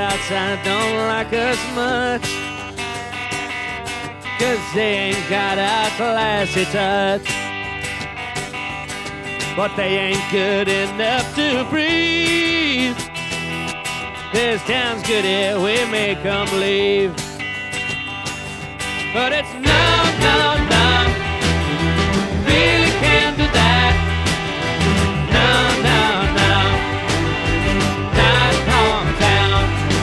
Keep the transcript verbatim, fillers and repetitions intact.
outside don't like us much, 'cause they ain't got our classy touch. But they ain't good enough to breathe. This town's good here, we make 'em leave. But it's no, no,